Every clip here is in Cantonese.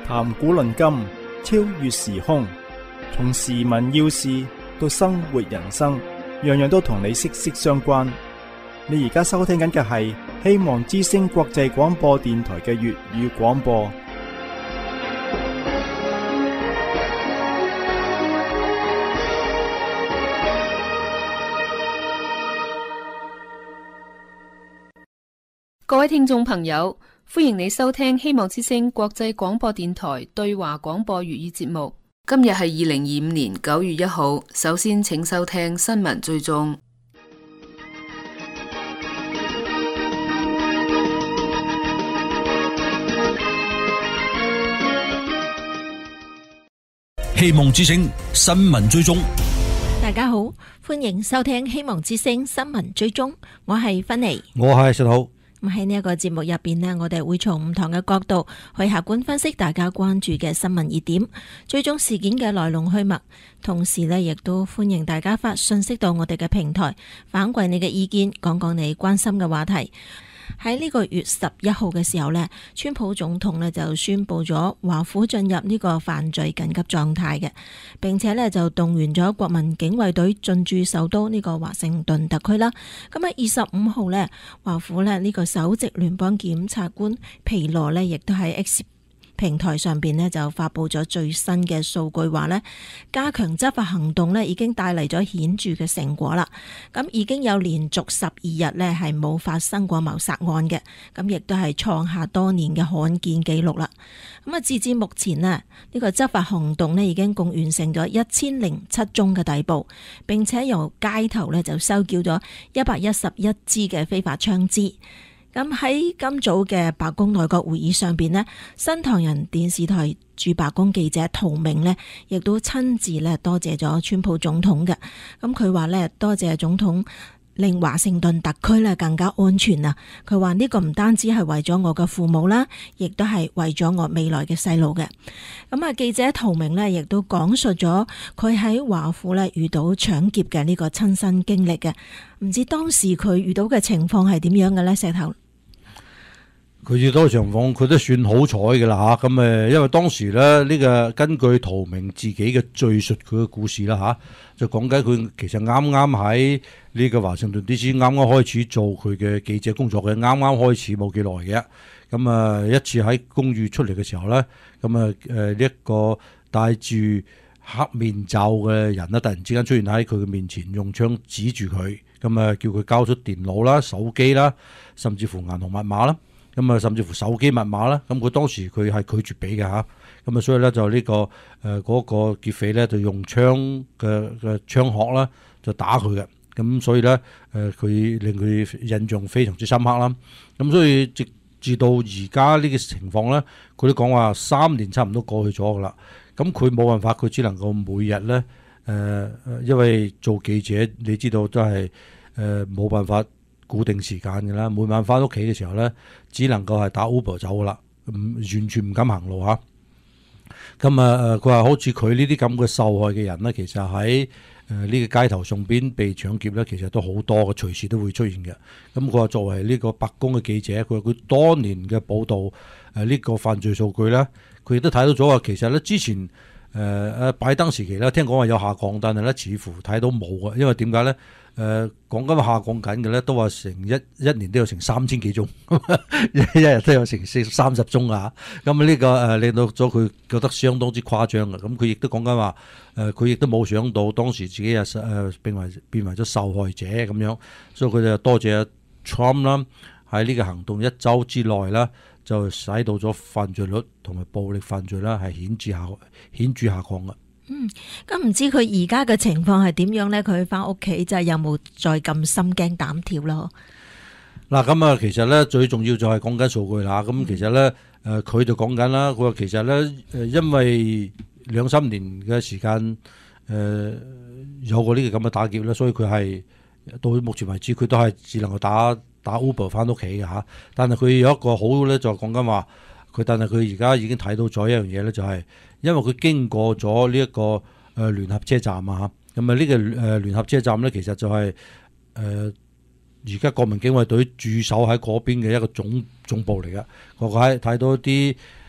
談古論今，超越時空，從時聞要事到生活人生，樣樣都同你息息相關。你而家收聽緊嘅係希望之聲國際廣播電台嘅粵語廣播。 各位聽眾朋友，歡迎你收聽希望之聲國際廣播電台對華廣播粵語節目。今日係2025年9月1號。首先，請收聽新聞追蹤。 希望之聲新聞追蹤。 大家好，歡迎收聽希望之聲新聞追蹤。我係芬妮， 我係石浩。 咁喺呢一個節目入邊呢，我哋會從唔同嘅角度去客觀分析大家關注嘅新聞熱點，追蹤事件嘅來龍去脈。同時呢，亦都歡迎大家發信息到我哋嘅平台，反饋你嘅意見，講講你關心嘅話題。喺呢個月11號嘅時候呢，川普總統呢就宣布咗華府進入呢個犯罪緊急狀態嘅，並且呢就動員咗國民警衛隊進駐首都呢個華盛頓特區啦。咁喺25號呢，華府呢個首席聯邦檢察官皮羅呢亦都喺 X平台上邊呢就發佈咗最新嘅數據，話呢加強執法行動呢已經帶嚟咗顯著嘅成果啦。咁已經有連續12日呢係冇發生過謀殺案嘅，咁亦都係創下多年嘅罕見紀錄啦。咁啊，截至目前呢，呢個執法行動呢已經共完成咗1007宗嘅逮捕，並且由街頭呢就收繳咗111支嘅非法槍支。咁喺今早嘅白宮內閣會議上邊呢，新唐人電視台駐白宮記者陶明呢亦都親自呢多謝咗川普總統嘅。咁佢話呢，多謝總統令華盛頓特區呢更加安全啊！佢話呢個唔單止係為咗我嘅父母啦，亦都係為咗我未來嘅細路嘅。咁啊，記者陶明呢亦都講述咗佢喺華府呢遇到搶劫嘅呢個親身經歷嘅。唔知當時佢遇到嘅情況係點樣嘅呢？石頭。 佢遇到嘅情況，佢都算好彩嘅啦嚇。咁因為當時咧，呢個根據陶明自己嘅敘述，佢嘅故事啦嚇，就講緊佢其實啱啱喺呢個華盛頓 DC 啱啱開始做佢嘅記者工作嘅，啱啱開始冇幾耐嘅。咁一次喺公寓出嚟嘅時候咧，咁一個戴住黑面罩嘅人咧，突然之間出現喺佢嘅面前，用槍指住佢，咁叫佢交出電腦啦、手機啦，甚至乎銀行密碼啦。咁甚至乎手機密碼啦，咁佢當時佢係拒絕俾嘅嚇，咁所以咧就呢個嗰個劫匪咧就用槍嘅槍殼啦，就打佢嘅，咁所以咧佢令佢印象非常之深刻啦。咁所以直至到而家呢個情況咧，佢都講話3年差唔多過去咗噶啦。咁佢冇辦法，佢只能夠每日咧因為做記者，你知道都係冇辦法固定時間嘅啦，每晚翻屋企嘅時候咧，只能夠係打 Uber 走噶啦，完全唔敢行路嚇。咁佢話好似佢呢啲咁嘅受害嘅人咧，其實喺呢個街頭上邊被搶劫咧，其實都好多嘅，隨時都會出現嘅。咁佢話作為呢個白宮嘅記者，佢話佢多年嘅報導呢個犯罪數據咧，佢亦都睇到咗話，其實咧之前拜登時期咧，聽講話有下降，但係咧似乎睇到冇啊，因為點解咧？講緊下降緊嘅咧，都話成一年都有成3000幾宗，一日都有成30宗啊！咁呢個令到咗佢覺得相當之誇張嘅。咁佢亦都講緊話，佢亦都冇想到當時自己變為咗受害者咁樣，所以佢就多謝 Trump 啦，喺呢個行動1週之內啦，就使到咗犯罪率同埋暴力犯罪啦係顯著下降嘅。 咁唔知佢而家嘅情況係點樣咧？佢翻屋企就係有冇再咁心驚膽跳咯？ 嗱，咁其實咧最重要就係講緊數據啦。咁其實咧佢就講緊啦，佢話其實咧因為2-3年嘅時間有過呢個咁嘅打劫咧，所以佢係到目前為止佢都係只能夠打 Uber 翻屋企嘅嚇。但係佢有一個好咧，就講緊話但係佢而家已經睇到咗一樣嘢咧，就係因為佢經過咗呢一個聯合車站啊嚇，咁呢個聯合車站咧，其實就係而家國民警衛隊駐守喺嗰邊嘅一個總部嚟嘅。我睇到一啲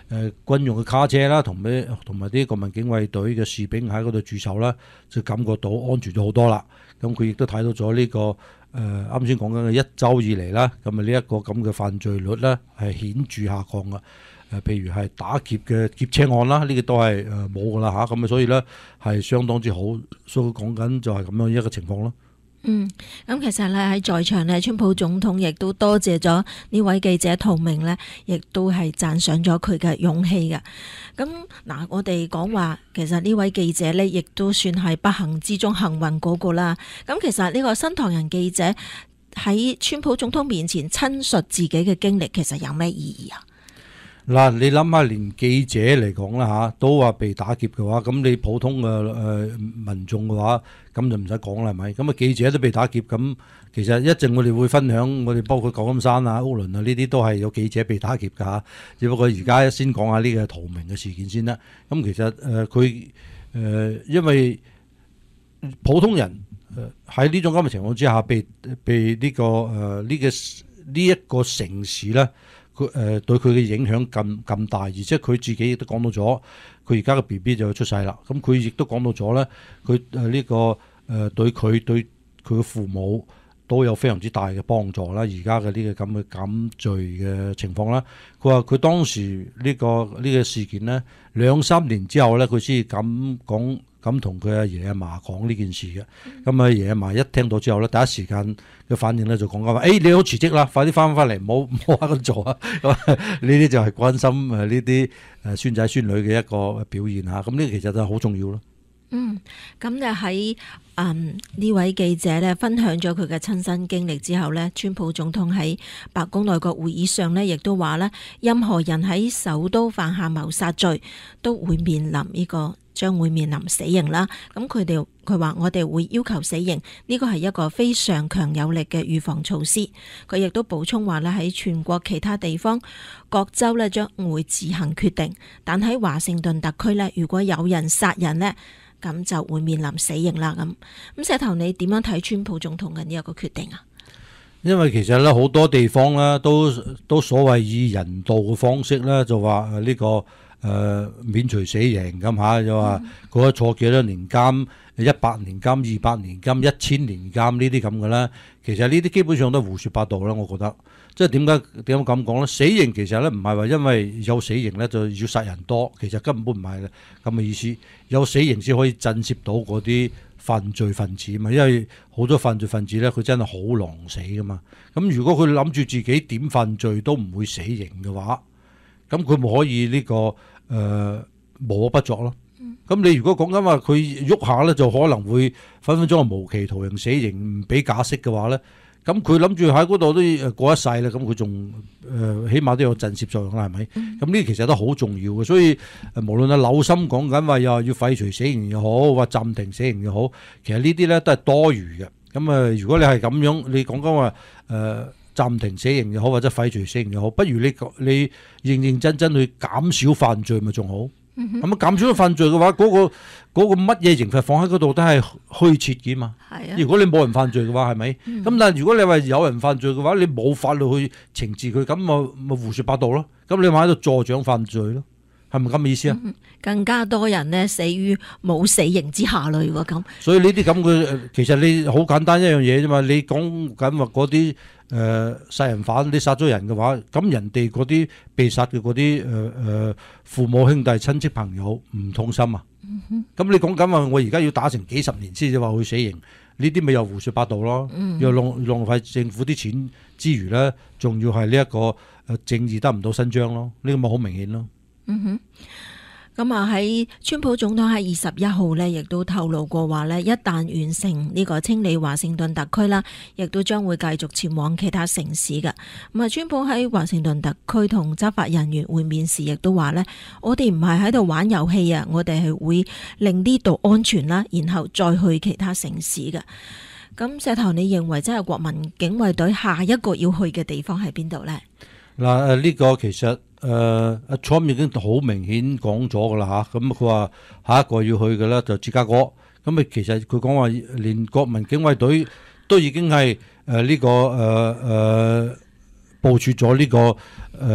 軍用嘅卡車啦，同埋啲國民警衛隊嘅士兵喺嗰度駐守啦，就感覺到安全咗好多啦。咁佢亦都睇到咗呢個啱先講緊嘅一週以嚟啦，咁啊呢一個咁嘅犯罪率咧係顯著下降嘅。譬如係打劫嘅劫車案啦，呢個都係冇㗎啦嚇。咁啊所以咧係相當之好，所以講緊就係咁樣一個情況咯。 咁其實咧喺在場咧，川普總統亦都多謝咗呢位記者陶明呢，亦都係讚賞咗佢嘅勇氣嘅。咁嗱，我哋講話其實呢位記者呢，亦都算係不幸之中幸運嗰個啦。咁其實呢個新唐人記者喺川普總統面前親述自己嘅經歷，其實有咩意義啊？ 嗱，你諗下，連記者嚟講啦嚇，都話被打劫嘅話，咁你普通嘅民眾嘅話，咁就唔使講啦，係咪？咁啊記者都被打劫，咁其實一陣我哋會分享，我哋包括舊金山啊、屋崙啊呢啲都係有記者被打劫㗎嚇。只不過而家先講下呢個陶明嘅事件先啦。咁其實佢因為普通人喺呢種咁嘅情況之下，被呢一個城市咧。佢對佢嘅影響咁大，而且佢自己亦都講到咗，佢而家嘅 BB 就出世啦。咁佢亦都講到咗咧，佢呢個對佢嘅父母都有非常之大嘅幫助啦。而家嘅呢個咁嘅減罪嘅情況啦，佢話佢當時呢個事件咧2-3年之後咧，佢先咁同佢阿爺阿嫲講呢件事嘅。咁阿爺阿嫲一聽到之後咧，第一時間嘅反應咧就講緊話：你好辭職啦，快啲翻嚟，唔好喺度做啊！呢啲就係關心呢啲孫仔孫女嘅一個表現嚇。咁呢其實就係好重要咯。 咁就喺呢位記者咧分享咗佢嘅親身經歷之後呢，川普總統喺白宮內閣會議上呢，亦都話呢，任何人喺首都犯下謀殺罪，都會面臨將會面臨死刑啦。咁佢話我哋會要求死刑，呢個係一個非常強有力嘅預防措施。佢亦都補充話咧，喺全國其他地方各州呢將會自行決定，但喺華盛頓特區呢，如果有人殺人呢，咁就會面臨死刑啦。咁石頭，你點樣睇川普總統嘅呢一個決定啊？ 因為其實咧好多地方咧都所謂以人道嘅方式咧就話呢個免除死刑咁嚇，就話嗰坐幾多年監，100年監、200年監、1000年監呢啲咁嘅啦。其實呢啲基本上都係胡說八道啦，我覺得。即係點解咁講咧？死刑其實咧唔係話因為有死刑咧就要殺人多，其實根本唔係咁嘅意思。有死刑先可以震懾到嗰啲犯罪分子嘛，因為好多犯罪分子咧佢真係好狼死噶嘛。咁如果佢諗住自己點犯罪都唔會死刑嘅話，咁佢咪可以呢個無惡不作咯。咁你如果講緊話佢喐下咧，就可能會分鐘係無期徒刑死刑，唔俾假釋嘅話咧，咁佢諗住喺嗰度都過一世啦，咁佢仲起碼都有震懾作用啦，係咪？咁呢啲其實都好重要嘅，所以無論係紐森講緊話又要廢除死刑又好，或暫停死刑又好，其實呢啲咧都係多餘嘅。咁如果你係咁樣，你講緊話暫停死刑又好，或者廢除死刑又好，不如你認認真真去減少犯罪咪仲好？咁減少咗犯罪嘅話，嗰個乜嘢刑罰放喺嗰度都係虛設嘅嘛。係啊。如果你冇人犯罪嘅話，係咪？咁但係如果你話有人犯罪嘅話，你冇法律去懲治佢，咁咪胡說八道咯。咁你咪喺度助長犯罪咯，係咪咁嘅意思啊？ 更加多人呢死於冇死刑之下嘞喎咁。所以呢啲咁嘅其實你好簡單一樣嘢啫嘛。你講緊話嗰啲殺人犯，你殺咗人嘅話，咁人哋嗰啲被殺嘅嗰啲父母兄弟親戚朋友唔痛心啊？咁你講緊話我而家要打成幾十年先至話去死刑，呢啲咪又胡說八道咯？又浪費政府啲錢之餘咧，仲要係呢一個正義得唔到伸張咯？呢個咪好明顯咯。 咁喺川普總統喺21號呢，亦都透露過話呢，一旦完成呢個清理華盛頓特區啦，亦都將會繼續前往其他城市嘅。川普喺華盛頓特區同執法人員會面時，亦都話呢，我哋唔係喺度玩遊戲啊，我哋係會令呢度安全啦，然後再去其他城市嘅。咁石頭，你認為真係國民警衛隊下一個要去嘅地方係邊度呢？ 嗱，呢個其實阿 Trump 已經好明顯講咗噶啦嚇，咁佢話下一個要去嘅咧就芝加哥，咁其實佢講話連國民警衛隊都已經係呢個部署咗呢個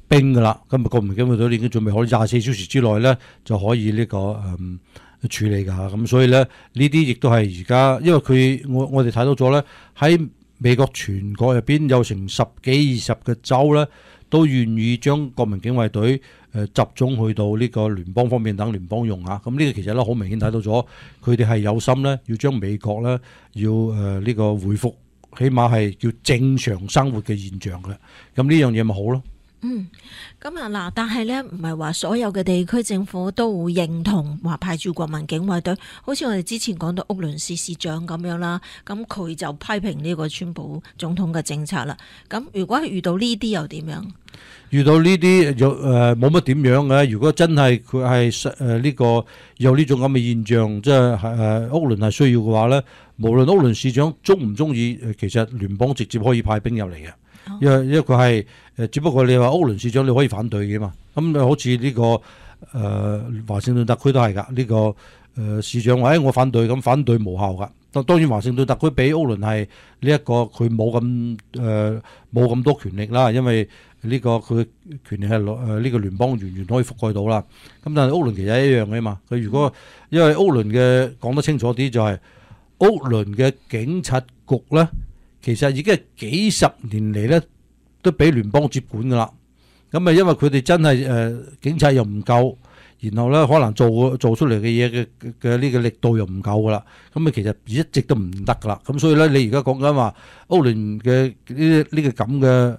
兵噶啦。咁啊，國民警衛隊已經準備好24小時之內咧就可以呢個處理㗎。咁所以咧呢啲亦都係而家，因為我哋睇到咗咧喺美國全國入邊有成10幾20個州咧，都願意將國民警衛隊集中去到呢個聯邦方面等聯邦用啊。咁呢個其實咧好明顯睇到咗，佢哋係有心咧要將美國咧要呢個恢復，起碼係叫正常生活嘅現象嘅。咁呢樣嘢咪好咯。 咁啊嗱，但係咧唔係話所有嘅地區政府都會認同話派駐國民警衛隊，好似我哋之前講到屋崙市市長咁樣啦，咁佢就批評呢個川普總統嘅政策啦。咁如果係遇到呢啲又點樣？ 遇到呢啲冇乜點樣嘅。如果真係佢係呢個有呢種咁嘅現象，即係屋崙係需要嘅話咧，無論屋崙市長中唔中意，其實聯邦直接可以派兵入嚟嘅。因為佢係只不過你話屋崙市長你可以反對嘅嘛。咁好似呢個華盛頓特區都係㗎。呢個市長話我反對，咁反對無效㗎。當然華盛頓特區比屋崙係呢一個佢冇咁多權力啦，因為呢個佢權力係呢個聯邦完全可以覆蓋到啦。咁但係屋崙其實一樣嘅嘛。佢如果因為屋崙嘅講得清楚啲就係屋崙嘅警察局咧，其實已經係幾十年嚟咧都俾聯邦接管噶啦。咁啊，因為佢哋真係警察又唔夠，然後咧可能做出嚟嘅嘢嘅呢個力度又唔夠噶啦。咁啊，其實一直都唔得噶啦。咁所以咧，你而家講緊話屋崙嘅呢個咁嘅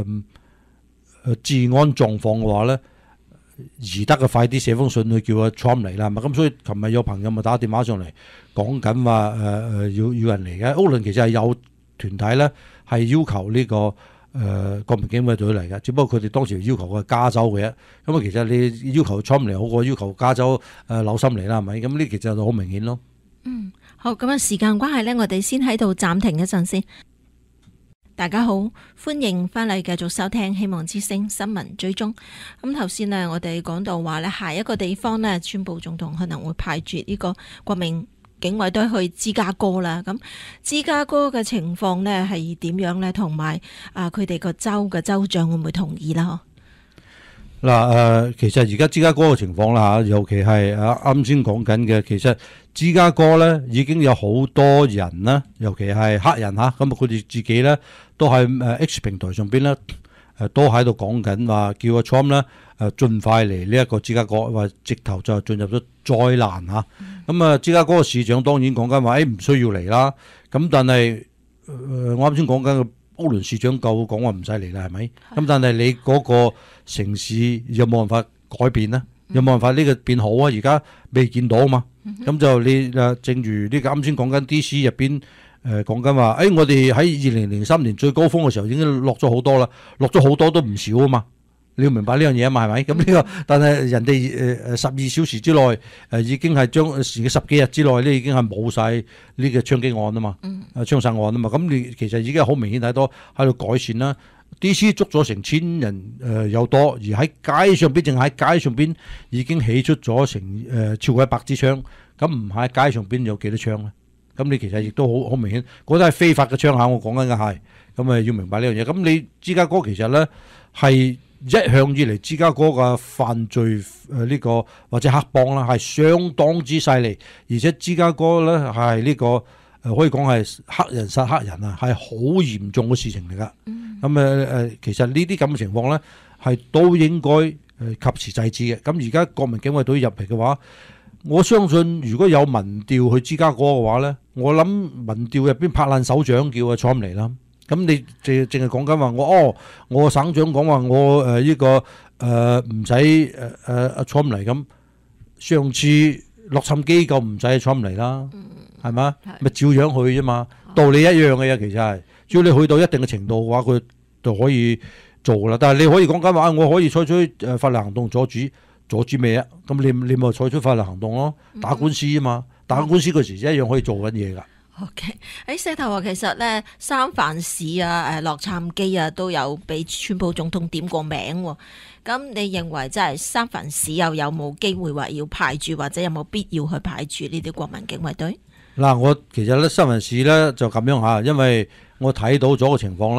治安狀況嘅話咧，宜得嘅快啲寫封信去叫阿 Trump 嚟啦。咁所以琴日有朋友咪打電話上嚟講緊話要人嚟嘅。屋崙其實係有團體咧係要求呢個國民警衛隊嚟嘅，只不過佢哋當時要求嘅加州嘅。咁啊，其實你要求 Trump 嚟好過要求加州紐森嚟啦，係咪？咁呢其實就好明顯咯。 好，咁啊，時間關係呢，我哋先喺度暫停一陣先。大家好，歡迎翻嚟繼續收聽希望之聲新聞追蹤。咁頭先呢，我哋講到話呢，下一個地方呢，川普總統可能會派駐呢個國民警衛隊去芝加哥啦。咁芝加哥嘅情況呢係點樣呢？同埋佢哋個州嘅州長會唔會同意啦？ 嗱其實而家芝加哥嘅情況啦嚇，尤其係啱先講緊嘅，其實芝加哥咧已經有好多人啦，尤其係黑人嚇，咁佢哋自己咧都喺X 平台上邊咧都喺度講緊話，叫阿 Trump 咧盡快嚟呢一個芝加哥，話直頭就進入咗災難嚇。咁啊，芝加哥嘅市長當然講緊話唔需要嚟啦。咁但係我啱先講緊嘅屋崙市長夠講話唔使嚟啦，係咪？咁但係你嗰個城市有冇辦法改變呢？有冇辦法呢個變好啊？而家未見到啊嘛。咁就你正如呢個啱先講緊 D.C. 入邊講緊話，我哋喺2003年最高峰嘅時候已經落咗好多啦，落咗好多都唔少啊嘛。你要明白呢樣嘢啊嘛，係咪？咁呢個，但係人哋12小時之內已經係將10幾日之內咧已經係冇晒呢個槍擊案啊嘛，槍殺案啊嘛。咁你其實已經好明顯睇到喺度改善啦。D.C. 捉咗成1000人有多，而喺街上邊，淨喺街上邊已經起出咗成超過100支槍。咁唔喺街上邊有幾多槍咧？咁你其實亦都好明顯，嗰啲係非法嘅槍下，我講緊嘅係。咁要明白呢樣嘢。咁你芝加哥其實咧係一向以嚟芝加哥嘅犯罪呢個或者黑幫啦係相當之犀利，而且芝加哥咧係呢個可以講係黑人殺黑人啊，係好嚴重嘅事情嚟噶。咁其實呢啲咁嘅情況咧係都應該及時制止嘅。咁而家國民警衛隊入嚟嘅話，我相信如果有民調去芝加哥嘅話咧，我諗民調入邊拍爛手掌叫阿 Trump 嚟啦。咁你淨係講緊話我省長講話我呢個唔使阿 Trump 嚟咁，上次洛杉磯就唔使阿 Trump 嚟啦，係嘛？咪照樣去啫嘛，道理一樣嘅嘢其實係，只要你去到一定嘅程度嘅話，佢就可以做啦。但係你可以講緊話我可以採取法律行動阻止咩啊？咁你咪採取法律行動咯，打官司啊嘛，打官司嗰時一樣可以做緊嘢㗎。 OK， 喺石頭話其實咧，三藩市啊、洛杉磯啊都有俾川普總統點過名喎。咁你認為即係三藩市又有冇機會話要派駐，或者有冇必要去派駐呢啲國民警衛隊？嗱， 我其實咧三藩市咧就咁樣嚇，因為我睇到咗個情況啦。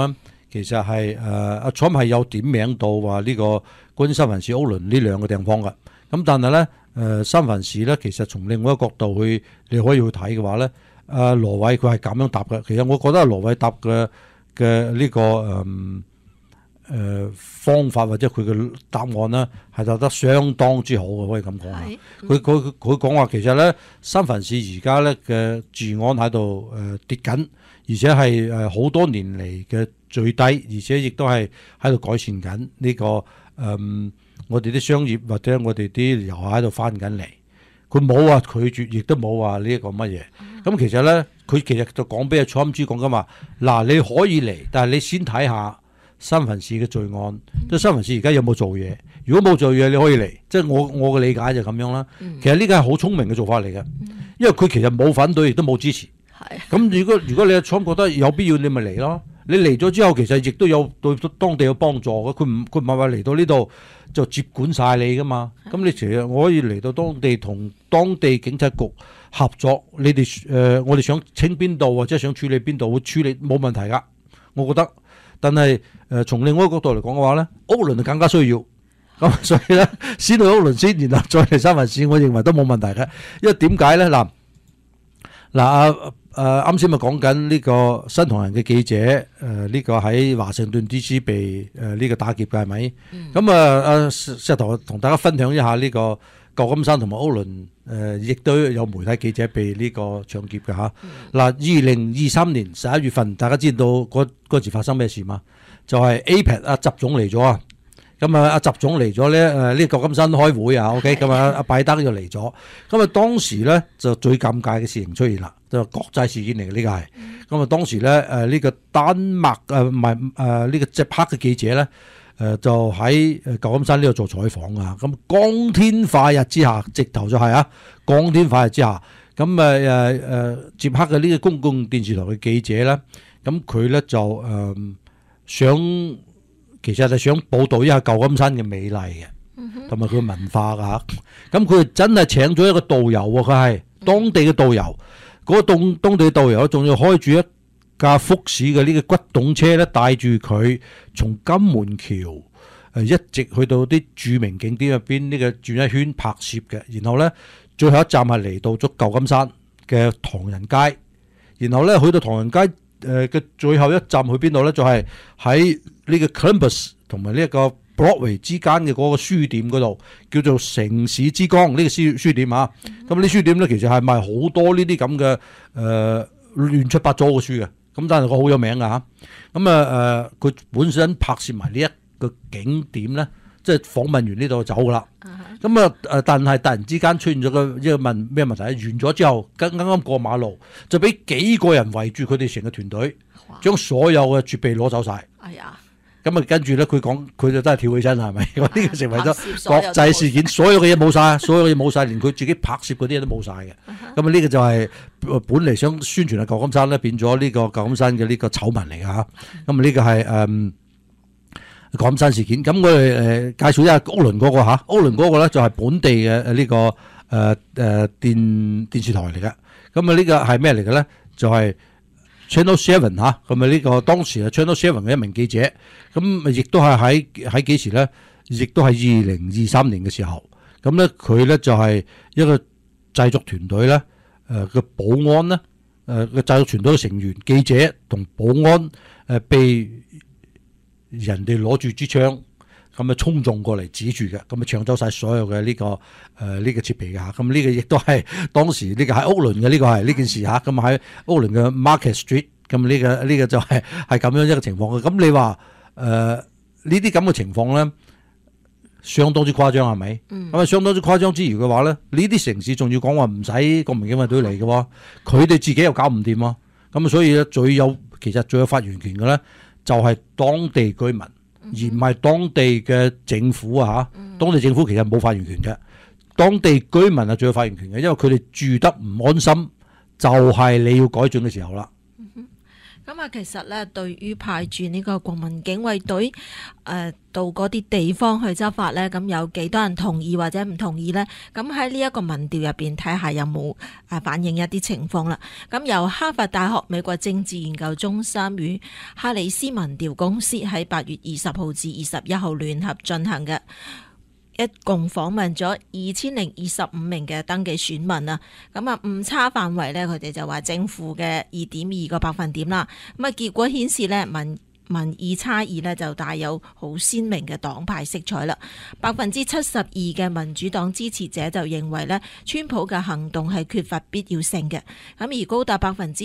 其實係阿 Trump 係有點名到話呢個關於三藩市歐倫呢兩個地方嘅。咁但係咧三藩市咧，其實從另外一個角度去你可以去睇嘅話咧，羅偉佢係咁樣答嘅。其實我覺得羅偉答嘅呢個方法或者佢嘅答案咧係答得相當之好嘅，可以咁講啊。佢講話其實咧三藩市而家咧嘅治安喺度跌緊，而且係好多年嚟嘅最低，而且亦都係喺度改善緊呢個我哋啲商業或者我哋啲遊客喺度翻緊嚟。佢冇話拒絕，亦都冇話呢一個乜嘢。咁其實咧，佢其實就講俾阿 Trump 講緊話，嗱你可以嚟，但係你先睇下三藩市嘅罪案，即係三藩市而家有冇做嘢？如果冇做嘢，你可以嚟。即係我嘅理解就咁樣啦。其實呢個係好聰明嘅做法嚟嘅，因為佢其實冇反對，亦都冇支持。咁如果你阿 Trump 覺得有必要，你咪嚟咯。你嚟咗之後，其實亦都有對當地有幫助嘅。佢唔係話嚟到呢度就接管晒你噶嘛。咁你其實我可以嚟到當地同當地警察局合作。你哋我哋想清邊度或者想處理邊度，會處理冇問題噶。我覺得，但係從另外一個角度嚟講嘅話咧，歐倫就更加需要。咁所以咧，先去歐倫先，然後再嚟三藩市，我認為都冇問題嘅。因為點解咧？啱先咪講緊呢個新唐人嘅記者，呢個喺華盛頓 D.C. 被呢個打劫嘅係咪？咁石頭同大家分享一下呢個舊金山同埋歐倫，亦都有媒體記者被呢個搶劫嘅嚇。2023年11月份，大家知道嗰時發生咩事嘛？就係 APEC 阿習總嚟咗啊！咁阿習總嚟咗咧，呢個舊金山開會啊 ，OK， 咁阿拜登就嚟咗。咁當時咧就最尷尬嘅事情出現啦，就國際事件嚟嘅呢個係。咁當時咧呢個丹麥唔係呢個捷克嘅記者咧，就喺舊金山呢度做採訪啊。咁光天化日之下，直頭就係光天化日之下，咁捷克嘅呢個公共電視台嘅記者咧，咁佢咧就其實係想報導一下舊金山嘅美麗嘅，同埋佢文化㗎嚇。咁佢真係請咗一個導遊喎，佢係當地嘅導遊。嗰個當地嘅導遊仲要開住一架福士嘅呢個骨董車咧，帶住佢從金門橋一直去到啲著名景點入邊呢個轉一圈拍攝嘅。然後咧最後一站係嚟到咗舊金山嘅唐人街。然後咧去到唐人街嘅最後一站去邊度咧？就係喺呢個 Columbus 同埋呢一個 Broadway 之間嘅嗰個書店嗰度，叫做城市之光呢個書店啊。咁呢書店咧其實係賣好多呢啲咁嘅亂七八糟嘅書嘅。咁但係佢好有名㗎嚇。咁佢本身拍攝埋呢一個景點咧，即係訪問完呢度就走㗎啦。咁但係突然之間出現咗一個問咩問題？完咗之後，啱啱過馬路就俾幾個人圍住佢哋成個團隊，將所有嘅設備攞走晒。咁跟住咧，佢就真係跳起身係咪？呢個成為咗國際事件，所有嘅嘢冇晒，所有嘅嘢冇晒，連佢自己拍攝嗰啲嘢都冇晒嘅。咁呢個就係本嚟想宣傳嘅舊金山咧，變咗呢個舊金山嘅呢個醜聞嚟㗎嚇。咁呢個係舊金山事件。咁我哋介紹一下歐倫嗰個嚇，歐倫嗰個咧就係本地嘅呢個電視台嚟嘅。咁呢個係咩嚟嘅咧？就係Channel 7嚇，咁呢個當時係 Channel 7嘅一名記者，咁亦都係喺幾時咧？亦都係2023年嘅時候，咁咧佢咧就係一個製作團隊咧，嘅保安咧，嘅製作團隊嘅成員、記者同保安被人哋攞住支槍咁衝撞過嚟指住嘅，咁搶走晒所有嘅呢個設備嘅嚇。咁呢個亦都係當時呢個喺歐倫嘅呢個係呢件事嚇。咁喺歐倫嘅 Market Street， 咁呢個就係咁樣一個情況嘅。咁你話呢啲咁嘅情況咧，相當之誇張係咪？咁相當之誇張之餘嘅話咧，呢啲城市仲要講話唔使國民警衛隊嚟嘅喎，佢哋自己又搞唔掂喎。咁所以咧其實最有發言權嘅咧，就係當地居民。而唔係當地嘅政府啊嚇，當地政府其實冇發言權嘅，當地居民係最有發言權嘅，因為佢哋住得唔安心，就係你要改進嘅時候啦。 咁啊，其實咧，對於派駐呢個國民警衛隊到嗰啲地方去執法咧，咁有幾多人同意或者唔同意呢？咁喺呢一個民調入邊睇下有冇反映一啲情況啦。咁由哈佛大學美國政治研究中心與哈里斯民調公司喺8月20號至21號聯合進行嘅，一共訪問咗2025名嘅登記選民啊，咁啊誤差範圍咧，佢哋就話正負嘅2.2個百分點啦。咁啊結果顯示咧，民意差異咧就帶有好鮮明嘅黨派色彩啦。72%嘅民主黨支持者就認為咧，川普嘅行動係缺乏必要性嘅。咁而高達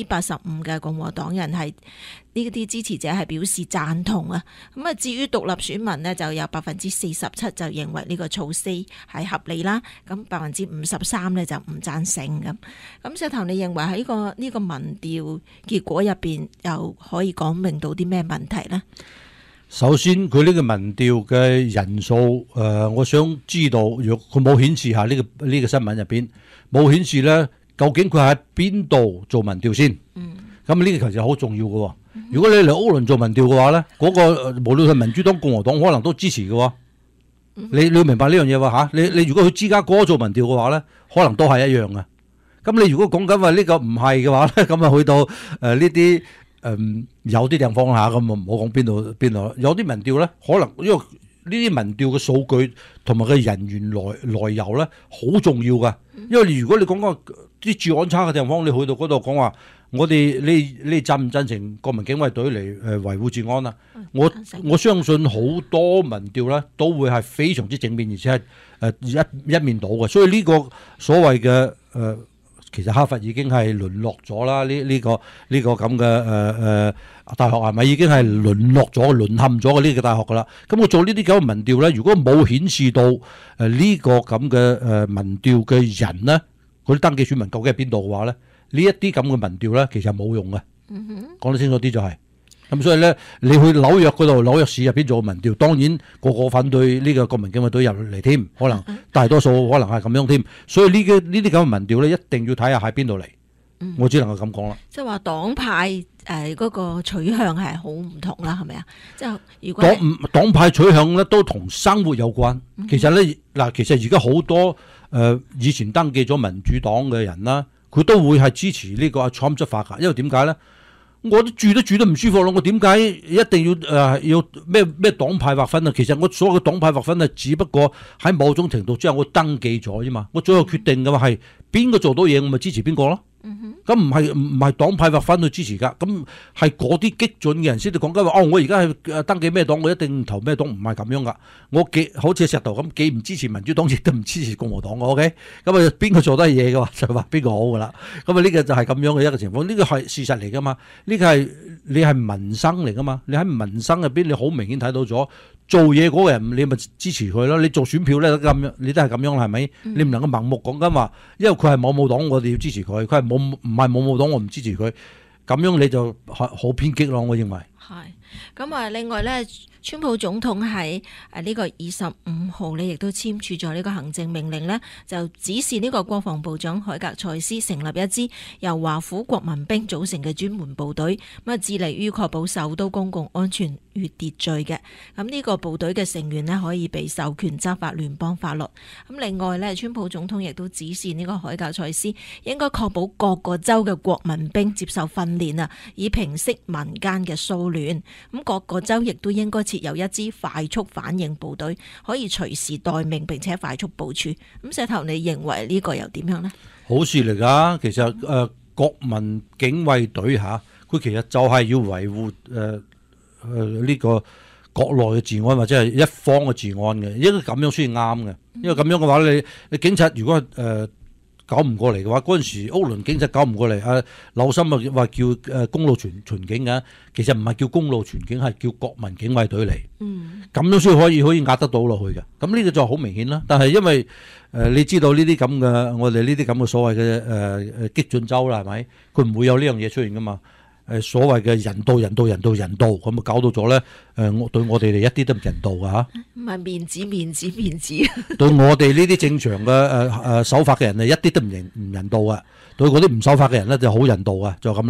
85%嘅共和黨人係呢啲支持者係表示贊同啊。咁啊至於獨立選民呢，就有47%就認為呢個措施係合理啦。咁53%呢就唔贊成咁。咁石頭，你認為喺呢個民調結果入邊又可以講明到啲咩問題呢？ 首先，佢呢個民調嘅人數，我想知道，若佢冇顯示下呢個新聞入邊冇顯示咧，究竟佢喺邊度做民調先？咁呢個其實好重要嘅。如果你嚟歐倫做民調嘅話咧，嗰個無論係民主黨、共和黨，可能都支持嘅。你要明白呢樣嘢喎嚇。你如果去芝加哥做民調嘅話咧，可能都係一樣嘅。咁你如果講緊話呢個唔係嘅話咧，咁啊去到呢啲。有啲地方下咁啊，唔好講邊度，有啲民調咧，可能因為呢啲民調嘅數據同埋嘅人員來由咧，好重要噶。因為如果你講個啲治安差嘅地方，你去到嗰度講話，我哋你贊唔贊成國民警衛隊嚟維護治安啊？我相信好多民調咧都會係非常之正面，而且係一面倒嘅。所以呢個所謂嘅其實哈佛已經係淪落咗啦，呢個咁嘅大學係咪已經係淪陷咗嘅呢個大學噶啦？咁我做呢啲咁嘅民調咧，如果冇顯示到呢個咁嘅民調嘅人咧，嗰啲登記選民究竟喺邊度嘅話咧，呢一啲咁嘅民調咧，其實冇用嘅。講得清楚啲就係。咁所以咧，你去紐約嗰度，紐約市入邊做民調，當然個反對呢個國民警衛隊入嚟添，可能大多數可能係咁樣添。所以呢啲咁嘅民調咧，一定要睇下喺邊度嚟。我只能夠咁講啦。即係話黨派嗰個取向係好唔同啦，係咪啊？即係如果黨派取向咧都同生活有關。其實咧其實而家好多以前登記咗民主黨嘅人啦，佢都會係支持呢個阿 Trump 執法㗎，因為點解咧？我都住得唔舒服咯，我點解一定要咩黨派劃分啊？其實我所有嘅黨派劃分係只不過喺某種程度之下我登記咗啫嘛，我最後決定嘅話係邊個做到嘢，我咪支持邊個咯。咁唔係黨派劃分去支持㗎，咁係嗰啲激進嘅人先至講緊話我而家係登記咩黨，我一定投咩黨，唔係咁樣㗎。我好似石頭咁，既唔支持民主黨，亦都唔支持共和黨嘅 OK。咁啊，邊個做得嘢嘅話就話邊個好㗎啦。咁啊，呢個就係咁樣嘅一個情況，呢個係事實嚟㗎嘛。呢個係你係民生嚟㗎嘛。你喺民生入邊，你好明顯睇到咗做嘢嗰個人，你咪支持佢咯。你做選票咧咁樣，你都係咁樣啦，係咪？你唔能夠盲目講緊話，因為佢係某某黨，我哋要支持佢；佢係唔係某某黨，我唔支持佢。咁樣你就好偏激咯，我認為。係。咁啊，另外咧，川普總統喺呢個25號呢，亦都簽署咗呢個行政命令呢，就指示呢個國防部長海格塞斯成立一支由華府國民兵組成嘅專門部隊，咁啊致力於確保首都公共安全與秩序嘅。咁呢個部隊嘅成員呢，可以被授權執法聯邦法律。咁另外呢，川普總統亦都指示呢個海格塞斯應該確保各個州嘅國民兵接受訓練啊，以平息民間嘅騷亂。咁各個州亦都應該設有一支快速反應部隊，可以隨時待命並且快速部署。咁石頭，你認為呢個又點樣呢？好事嚟㗎，其實國民警衛隊嚇，佢其實就係要維護呢個國內嘅治安或者係一方嘅治安嘅，應該咁樣先啱嘅。因為咁樣嘅話，你警察如果搞唔過嚟嘅話，嗰陣時歐倫警察搞唔過嚟，柳森啊話叫公路巡警嘅，其實唔係叫公路巡警，係叫國民警衛隊嚟。咁樣先可以壓得到落去嘅。咁呢個就好明顯啦。但係因為你知道呢啲咁嘅我哋呢啲咁嘅所謂嘅激進州啦，係咪？佢唔會有呢樣嘢出現噶嘛。所謂嘅人道咁啊，搞到咗咧對我哋一啲都唔人道噶嚇。唔係面子。對我哋呢啲正常嘅守法嘅人一啲都唔人道啊。對嗰啲唔守法嘅人咧就好人道啊，就咁啦。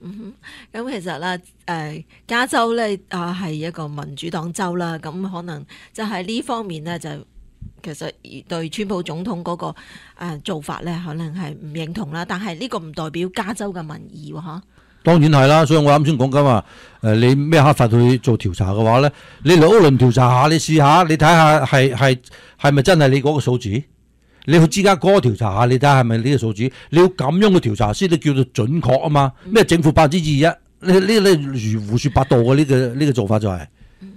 咁其實咧，加州咧係一個民主黨州啦，咁可能就喺呢方面咧就其實對川普總統嗰個做法咧，可能係唔認同啦。但係呢個唔代表加州嘅民意喎，嚇。 當然係啦，所以我啱先講緊話，你咩黑法去做調查嘅話咧，你嚟屋輪調查下，你試下，你睇下係咪真係你嗰個數字？你去芝加哥調查下，你睇下係咪呢個數字？你要咁樣去調查先，你叫做準確啊嘛。咩正負21%？你胡說八道嘅呢個做法就係。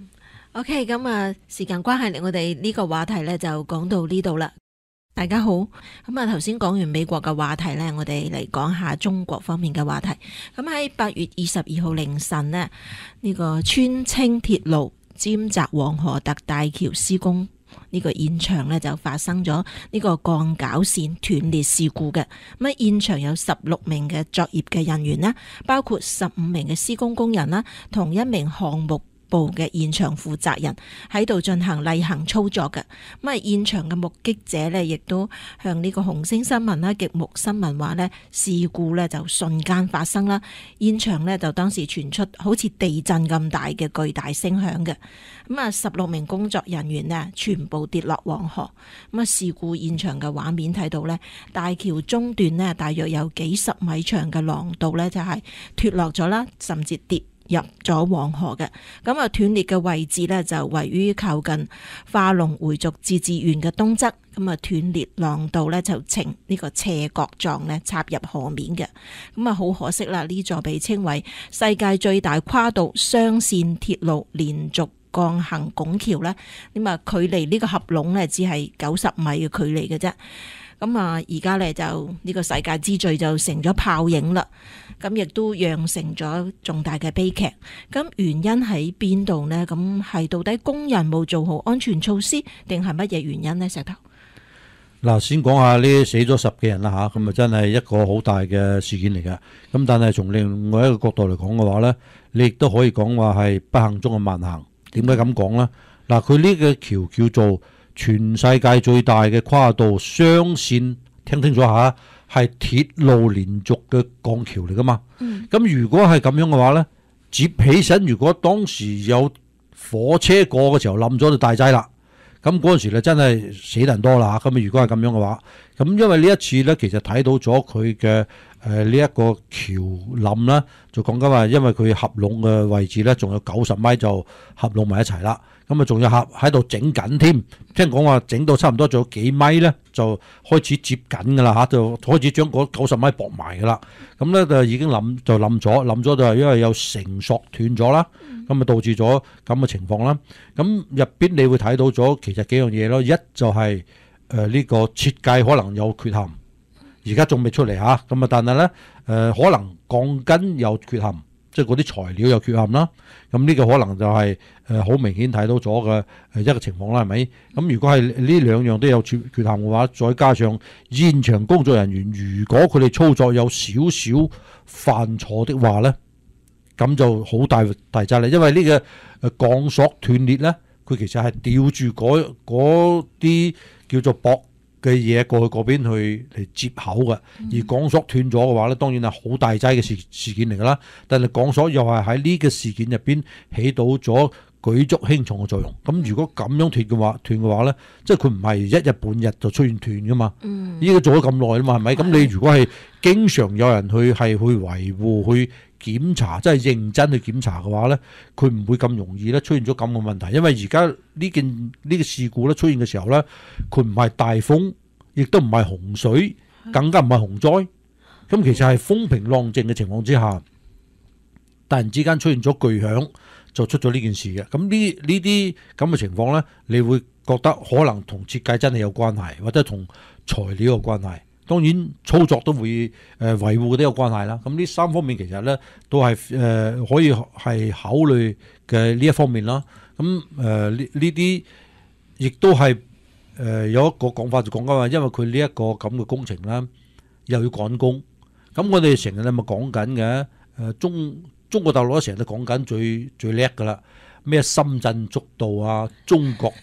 OK， 咁時間關係，我哋呢個話題咧就講到呢度啦。大家好，咁頭先講完美國嘅話題呢，我哋嚟講下中國方面嘅話題。咁喺8月22號凌晨呢，呢個川青鐵路尖澤黃河特大橋施工呢個現場呢，就發生咗呢個鋼絞線斷裂事故嘅。咁喺現場有16名嘅作業嘅人員啦，包括15名嘅施工工人啦，同一名項目部嘅現場負責人喺度進行例行操作嘅。咁啊，現場嘅目擊者呢，亦都向呢個紅星新聞啦、極目新聞話呢，事故呢就瞬間發生啦。現場呢，就當時傳出好似地震咁大嘅巨大聲響嘅。咁啊，16名工作人員呢，全部跌落黃河。咁啊，事故現場嘅畫面睇到呢，大橋中段呢，大約有幾十米長嘅廊道呢，就係脫落咗啦，甚至跌入咗黃河嘅。咁啊，斷裂嘅位置呢，就位於靠近化龍回族自治縣嘅東側。咁啊，斷裂廊道呢，就呈呢個斜角狀呢插入河面嘅。咁啊，好可惜啦，呢座被稱為世界最大跨度雙線鐵路連續鋼行拱橋呢，咁啊，距離呢個合攏呢，只係90米嘅距離嘅啫。咁啊，而家呢，就呢個世界之最就成咗泡影啦。咁亦都釀成咗重大嘅悲劇。咁原因喺邊度呢？咁係到底工人冇做好安全措施，定係乜嘢原因呢？石頭嗱，先講下呢死咗10幾人啦嚇，咁啊真係一個好大嘅事件嚟嘅。咁但係從另外一個角度嚟講嘅話呢，你亦都可以講話係不幸中嘅萬幸。點解咁講呢？嗱，佢呢個橋叫做全世界最大嘅跨度雙線，聽清楚下，係鐵路連續嘅鋼橋嚟噶嘛。咁如果係咁樣嘅話呢，接起身，如果當時有火車過嘅時候冧咗就大劑啦。咁嗰陣時咧真係死人多啦。咁如果係咁樣嘅話，咁因為呢一次呢，其實睇到咗佢嘅呢一個橋冧啦，就講緊話，因為佢合攏嘅位置呢，仲有90米就合攏埋一齊啦。咁啊，仲有喺度整緊添，聽講話整到差唔多仲有幾米咧，就開始接緊噶啦嚇，就開始將嗰90米駁埋噶啦。咁咧就已經冧咗就係因為有繩索斷咗啦，咁啊導致咗咁嘅情況啦。咁入邊你會睇到咗其實幾樣嘢咯，一就係呢個設計可能有缺陷，而家仲未出嚟嚇。咁啊，但係咧可能鋼筋有缺陷。即係嗰啲材料有缺陷啦，咁呢個可能就係好明顯睇到咗嘅一個情況啦，係咪？咁如果係呢兩樣都有缺陷嘅話，再加上現場工作人員如果佢哋操作有少少犯錯的話咧，咁就好大劑啦。因為呢個鋼索斷裂咧，佢其實係吊住嗰啲叫做駁嘅嘢過去嗰邊去嚟接口嘅，而鋼索斷咗嘅話咧，當然係好大劑嘅事件嚟噶啦。但係鋼索又係喺呢個事件入邊起到咗舉足輕重嘅作用。咁如果咁樣斷嘅話咧，即係佢唔係一日半日就出現斷噶嘛。呢個做咗咁耐啦嘛，係咪？咁你如果係經常有人去維護去檢查，即係認真去檢查嘅話咧，佢唔會咁容易咧出現咗咁嘅問題。因為而家呢個事故咧出現嘅時候咧，佢唔係大風，亦都唔係洪水，更加唔係洪災。咁其實係風平浪靜嘅情況之下，突然之間出現咗巨響，就出咗呢件事嘅。咁呢啲咁嘅情況咧，你會覺得可能同設計真係有關係，或者同材料有關係。當然操作都會維護都有關係啦。咁呢3方面其實咧都係可以係考慮嘅呢一方面啦。咁呢啲亦都係有一個講法就講緊話，因為佢呢一個咁嘅工程啦，又要趕工。咁我哋成日咪講緊嘅中國大陸成日都講緊最叻㗎啦，咩深圳速度啊，中國速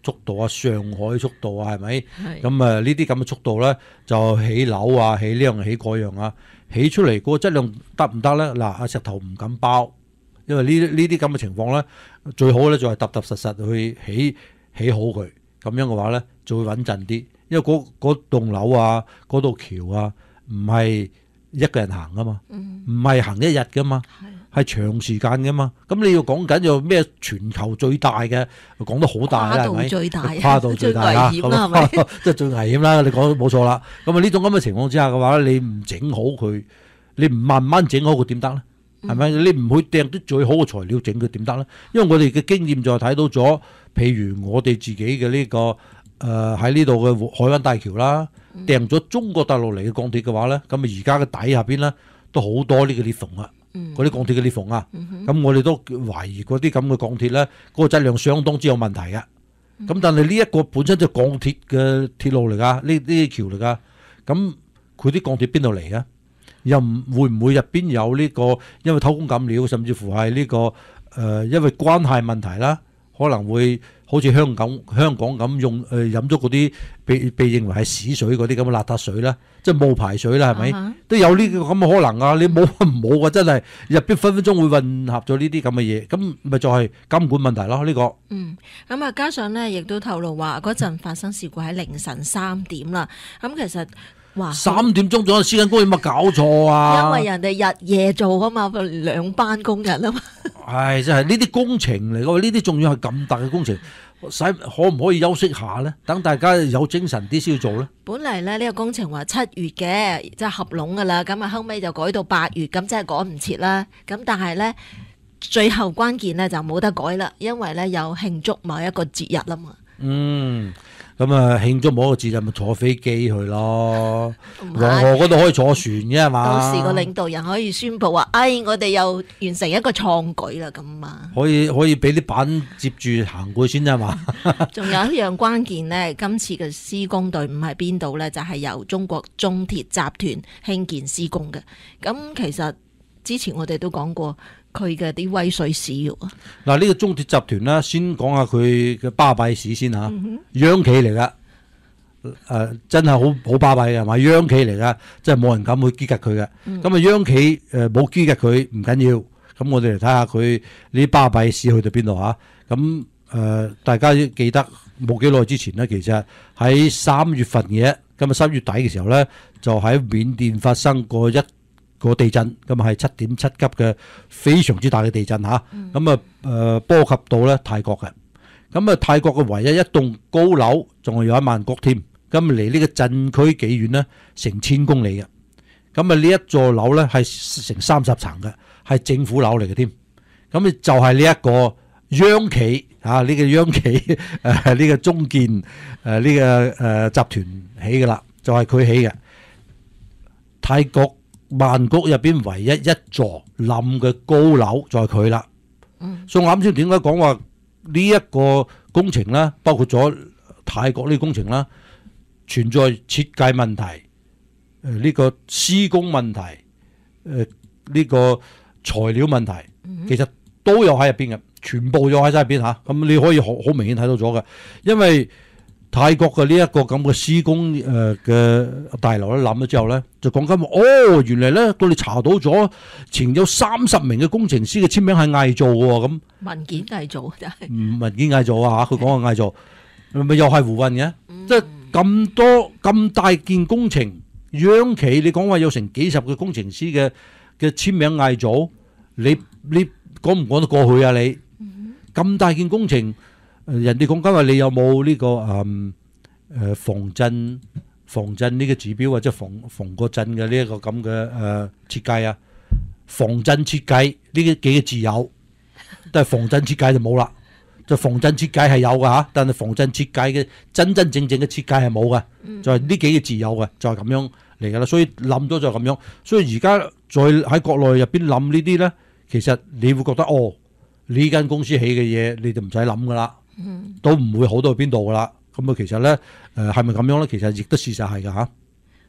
速度啊、上海速度啊，係咪？ 係咁呢啲咁嘅速度咧，就起樓啊、起呢樣起嗰樣啊，起出嚟個質量得唔得咧？嗱，阿石頭唔敢包，因為呢啲咁嘅情況咧，最好咧就係踏踏實實去起好佢，咁樣嘅話咧就會穩陣啲。因為嗰棟樓啊、嗰道橋啊，唔係一個人行噶嘛，唔係行一日噶嘛。係長時間噶嘛，咁你要講緊有咩全球最大嘅，講得好大啦，係咪？跨度最大啊， 最危險啦，係咪？ 即係最危險啦，你講冇錯啦。咁啊呢種咁嘅情況之下嘅話咧，你唔整好佢，你唔慢慢整好佢點得咧？係咪？你唔去掟啲最好嘅材料整佢點得咧？因為我哋嘅經驗就睇到咗，譬如我哋自己嘅呢個喺呢度嘅海灣大橋啦，掟咗中國大陸嚟嘅鋼鐵嘅話咧，咁啊而家嘅底下邊咧都好多呢個裂縫啊。嗰啲鋼鐵嘅裂縫啊，咁我哋都懷疑嗰啲咁嘅鋼鐵咧，嗰個質量相當之有問題嘅。咁但係呢一個本身就鋼鐵嘅鐵路嚟噶，呢啲橋嚟噶，咁佢啲鋼鐵邊度嚟啊？又會唔會入邊有呢個因為偷工減料，甚至乎係呢個因為關係問題啦，可能會好似香港咁用飲咗嗰啲被認為係屎水嗰啲咁嘅邋遢水啦，即係冒牌水啦，係咪？都有呢個咁嘅可能啊！你冇唔啊，真係入邊分分鐘會混合咗呢啲咁嘅嘢，咁咪就係監管問題咯。呢個咁啊，加上咧亦都透露話嗰陣發生事故喺凌晨3點啦。咁其實哇 ，3點鐘仲有施緊工，有冇搞錯啊？ 因為人哋日夜做噶嘛，2班工人啊嘛。 係真係呢啲工程嚟㗎，呢啲仲要係咁大嘅工程，可唔可以休息下咧？等大家有精神啲先要做咧。 本嚟咧呢個工程話7月嘅，即係合攏噶啦，咁啊後尾就改到8月，咁即係趕唔切啦。咁但係咧最後關鍵咧就冇得改啦，因為咧有慶祝某一個節日啦嘛。 咁啊慶祝某一個節日咪坐飛機去咯，黃河嗰度可以坐船嘅係嘛？ 到時個領導人可以宣佈話，我哋又完成一個創舉啦咁啊！ 可以俾啲板接住行過去先啫嘛。 仲有一樣關鍵呢，今次嘅施工隊伍喺邊度呢？就係由中國中鐵集團興建施工嘅。咁其實之前我哋都講過佢嘅啲威水史喎。 嗱，呢個中鐵集團啦，先講下佢嘅巴閉史先嚇，央企嚟噶，真係好巴閉嘅係嘛？央企嚟噶，真係冇人敢去擊擊佢嘅。咁啊，央企冇擊擊佢唔緊要，咁我哋嚟睇下佢呢啲巴閉史去到邊度嚇？咁大家記得冇幾耐之前呢，其實喺3月份嘅，咁啊3月底嘅時候咧，就喺緬甸發生過一個地震，咁係7.7級嘅非常之大嘅地震嚇，咁波及到咧泰國嘅，咁泰國嘅唯一一棟高樓仲係有1萬谷添，咁離呢個震區幾遠呢？成1000公里嘅，咁呢一座樓咧係成30層嘅，係政府樓嚟嘅添，咁就係呢一個央企嚇，呢個央企呢個中建呢個集團起嘅啦，就係佢起嘅，泰國曼谷入邊唯一一座冧嘅高樓就係佢啦，所以我啱先點解講話呢一個工程啦，包括咗泰國呢個工程啦，存在設計問題，呢個施工問題，呢個材料問題，其實都有喺入邊嘅，全部有喺晒入邊嚇，咁你可以好明顯睇到咗嘅，因為泰國嘅呢一個咁嘅施工嘅大樓咧冧咗之後咧，就講緊原來咧到你查到咗前有30名嘅工程師嘅簽名係偽造嘅咁， 文件偽造真係文件偽造啊嚇，佢講係偽造，咪又係胡混嘅，即係咁多咁大件工程，央企你講話有成幾十個工程師嘅簽名偽造，你講唔講得過去啊你？咁大件工程。人哋講緊話你有冇呢個防震呢個指標啊，即係防個震嘅呢一個咁嘅設計啊？防震設計呢幾個字有，但係防震設計就冇啦。就防震設計係有㗎嚇，但係防震設計嘅真正嘅設計係冇嘅，就係呢幾個字有嘅，就係咁樣嚟㗎啦。所以冧咗就係咁樣。所以而家再喺國內入邊冧呢啲咧，其實你會覺得呢間公司起嘅嘢你就唔使諗㗎啦。都唔會好到去邊度噶啦，咁其實咧係咪咁樣咧？其實亦都事實係噶嚇。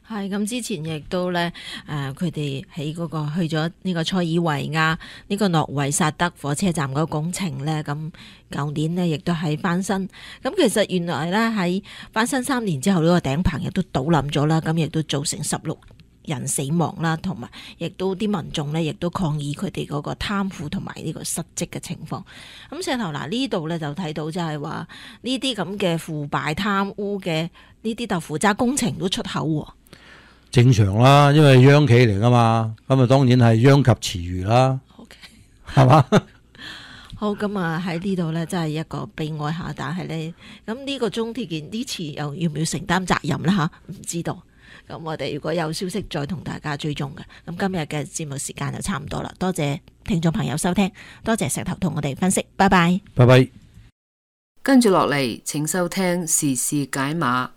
係咁，之前亦都咧，佢哋喺嗰個去咗呢個塞爾維亞呢個諾維薩德火車站嗰個工程咧，咁舊年呢亦都係翻新。咁其實原來咧喺翻新3年之後，呢個頂棚亦都倒冧咗啦，咁亦都造成16人死亡啦，同埋亦都啲民眾咧亦都抗議佢哋嗰個貪腐同埋呢個失職嘅情況。咁石頭嗱呢度咧就睇到就係話呢啲咁嘅腐敗貪污嘅呢啲豆腐渣工程都出口喎。 正常啦，因為央企嚟噶嘛，咁啊當然係殃及池魚啦，係嘛？ 好，咁啊喺呢度呢，真係一個悲哀下，但係呢，咁呢個中鐵建呢次又要唔要承擔責任呢？吓？唔知道。咁我哋如果有消息再同大家追蹤嘅。咁今日嘅節目時間就差唔多啦，多謝聽眾朋友收聽，多謝石頭同我哋分析，拜拜， 拜拜。 跟住落嚟，請收聽時事解碼。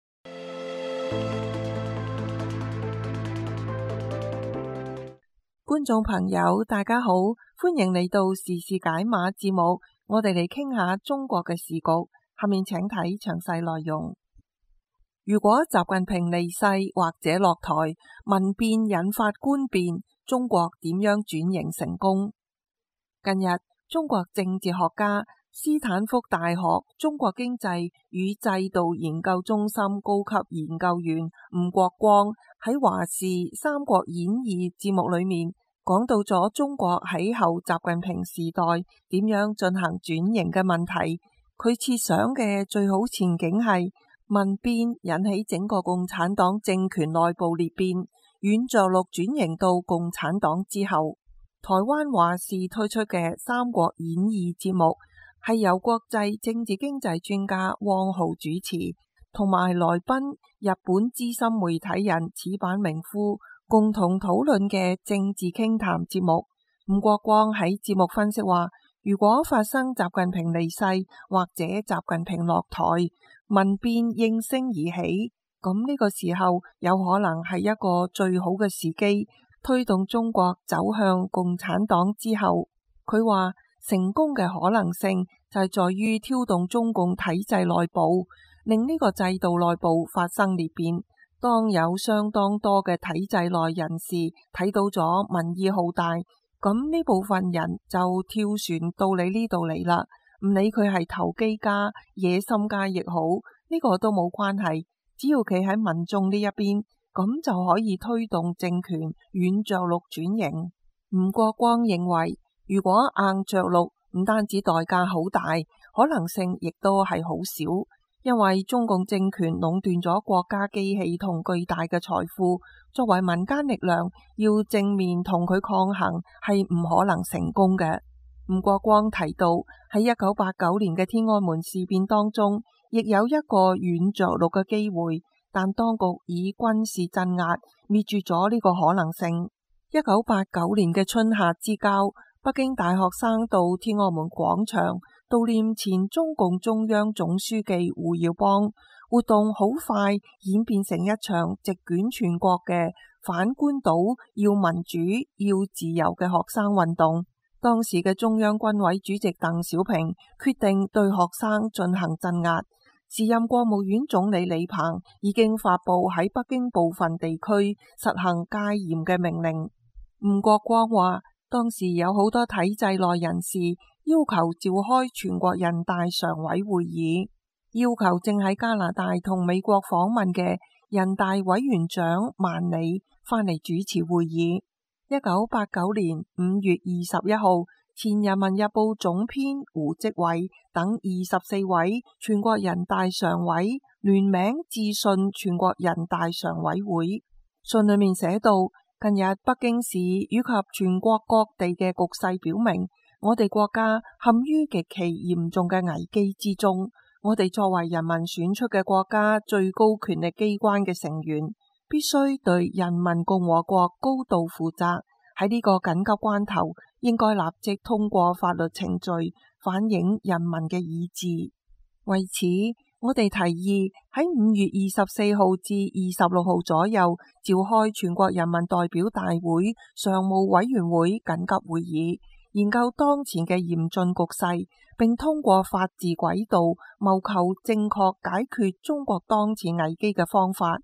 觀眾朋友大家好，歡迎嚟到時事解碼節目，我哋嚟傾下中國嘅時局。下面請睇詳細內容。如果習近平離世或者落台，民變引發官變，中國點樣轉型成功？近日，中國政治學家斯坦福大學中國經濟與制度研究中心高級研究員吳國光喺華視《三國演義》節目裏面講到咗中國喺後習近平時代點樣進行轉型嘅問題。佢設想嘅最好前景係民變引起整個共產黨政權內部裂變，軟着陸轉型到共產黨之後。台灣華視推出嘅《三國演義》節目係由國際政治經濟專家汪浩主持，同埋來賓日本資深媒體人矢板明夫共同討論嘅政治傾談節目。吳國光喺節目分析話，如果發生習近平離世或者習近平落台，民變應聲而起，咁呢個時候有可能係一個最好嘅時機，推動中國走向共產黨之後。佢話成功嘅可能性就係在於挑動中共體制內部，令呢個制度內部發生裂變。當有相當多嘅體制內人士睇到咗民意好大，咁呢部分人就跳船到你呢度嚟啦。唔理佢係投機家、野心家亦好，呢個都冇關係，只要企喺民眾呢一邊，咁就可以推動政權軟着陸轉型。吳國光認為，如果硬着陸，唔單止代價好大，可能性亦都係好少，因為中共政權壟斷咗國家機器同巨大嘅財富，作為民間力量，要正面同佢抗衡係唔可能成功嘅。吳國光提到，喺1989年嘅天安門事變當中，亦有一個軟着陸嘅機會，但當局以軍事鎮壓滅絕咗呢個可能性。1989年嘅春夏之交，北京大學生到天安門廣場悼念前中共中央總書記胡耀邦，活動好快演變成一場席捲全國嘅反官倒、要民主、要自由嘅學生運動。當時嘅中央軍委主席鄧小平決定對學生進行鎮壓，時任國務院總理李鵬已經發佈喺北京部分地區實行戒嚴嘅命令。吳國光話，當時有好多體制內人士要求召開全國人大常委會議，要求正喺加拿大同美國訪問嘅人大委員長萬里返嚟主持會議。1989年5月21號，前人民日報總編胡績偉等24位全國人大常委聯名致信全國人大常委會，信裏面寫道，近日北京市以及全國各地嘅局勢表明，我哋國家陷於極其嚴重嘅危機之中。我哋作為人民選出嘅國家最高權力機關嘅成員，必須對人民共和國高度負責。喺呢個緊急關頭，應該立即通過法律程序，反映人民嘅意志。為此，我哋提議喺5月24號至26號左右召開全國人民代表大會常務委員會緊急會議，研究當前嘅嚴峻局勢，並通過法治軌道謀求正確解決中國當前危機嘅方法。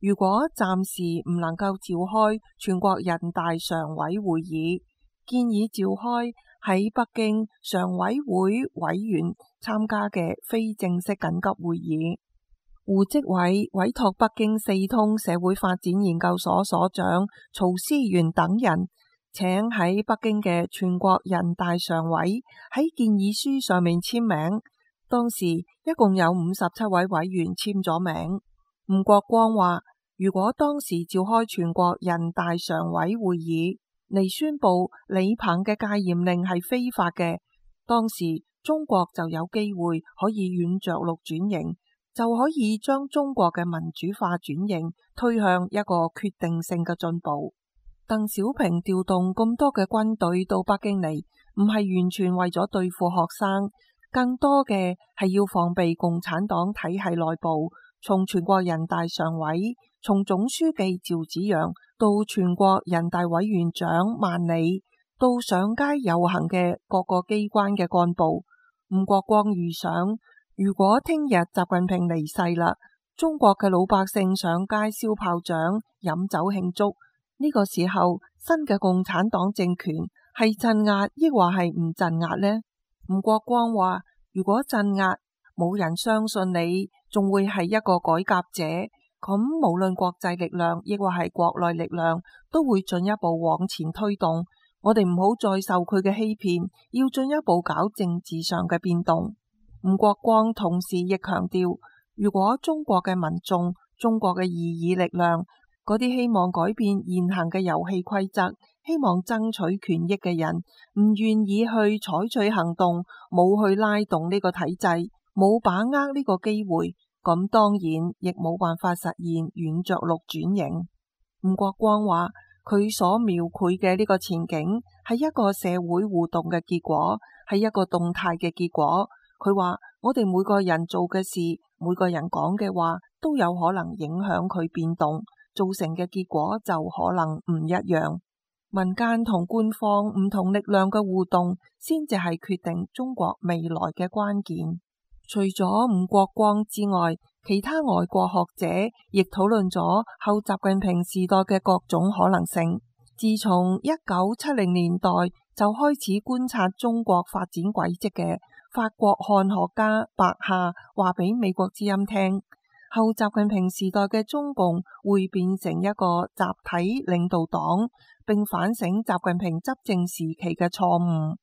如果暫時唔能夠召開全國人大常委會議，建議召開喺北京常委會委員參加嘅非正式緊急會議。胡績偉委託北京四通社會發展研究所所長曹思源等人，請喺北京嘅全國人大常委喺建議書上面簽名。當時一共有57位委員簽咗名。吳國光話，如果當時召開全國人大常委會議嚟宣布李鵬嘅戒嚴令係非法嘅，當時中國就有機會可以軟着陸轉型，就可以將中國嘅民主化轉型推向一個決定性嘅進步。鄧小平調動咁多嘅軍隊到北京嚟，唔係完全為咗對付學生，更多嘅係要防備共產黨體系內部。從全國人大常委，從總書記趙紫陽到全國人大委員長萬里，到上街遊行嘅各個機關嘅幹部，吳國光預想，如果聽日習近平離世啦，中國嘅老百姓上街燒炮仗、飲酒慶祝，呢個時候新嘅共產黨政權係鎮壓抑或係唔鎮壓呢？吳國光話，如果鎮壓，冇人相信你仲會係一個改革者，咁無論國際力量亦或係國內力量都會進一步往前推動，我哋唔好再受佢嘅欺騙，要進一步搞政治上嘅變動。吳國光同時亦強調，如果中國嘅民眾、中國嘅異議力量，嗰啲希望改變現行嘅遊戲規則、希望爭取權益嘅人，唔願意去採取行動，冇去拉動呢個體制，冇把握呢個機會，咁當然亦冇辦法實現軟着陸轉型。吳國光話，佢所描繪嘅呢個前景係一個社會互動嘅結果，係一個動態嘅結果。佢話，我哋每個人做嘅事，每個人講嘅話，都有可能影響佢變動，造成嘅結果就可能唔一樣。民間同官方唔同力量嘅互動，先至係決定中國未來嘅關鍵。除咗吳國光之外，其他外國學者亦討論咗後習近平時代嘅各種可能性。自從1970年代就開始觀察中國發展軌跡嘅法國漢學家白夏話俾美國之音聽，後習近平時代嘅中共會變成一個集體領導黨，並反省習近平執政時期嘅錯誤。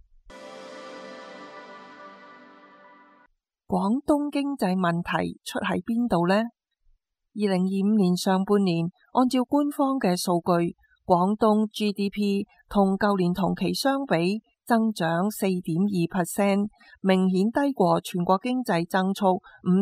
廣東經濟問題出喺邊度呢？2025年上半年，按照官方嘅數據，廣東 GDP 同舊年同期相比增長 4.2%， 明顯低過全國經濟增速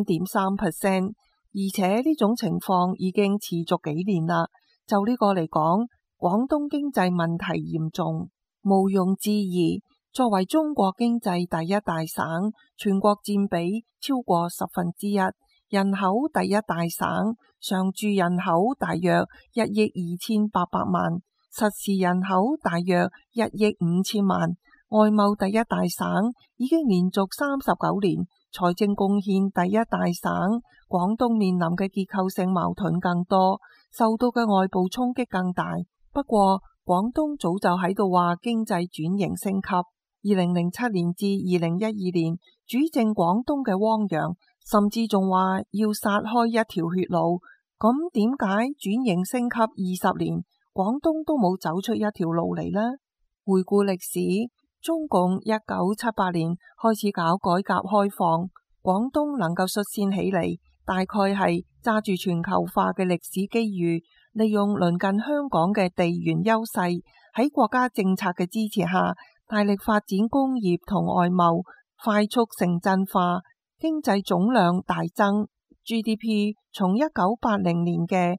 5.3%， 而且呢種情況已經持續幾年啦。就呢個嚟講，廣東經濟問題嚴重，毋庸置疑。作為中國經濟第一大省，全國佔比超過1/10，人口第一大省，常住人口大約1億2800萬，實時人口大約1億5000萬。外貿第一大省，已經連續39年，財政貢獻第一大省。廣東面臨嘅結構性矛盾更多，受到嘅外部衝擊更大。不過廣東早就喺度話經濟轉型升級。2007年至2012年，主政廣東嘅汪洋甚至仲話要殺開一條血路。咁點解轉型升級20年，廣東都冇走出一條路嚟呢？回顧歷史，中共1978年開始搞改革開放，廣東能夠率先起嚟，大概係揸住全球化嘅歷史機遇，利用鄰近香港嘅地緣優勢，喺國家政策嘅支持下，大力發展工業同外貿，快速城鎮化，經濟總量大增。GDP 從1980年嘅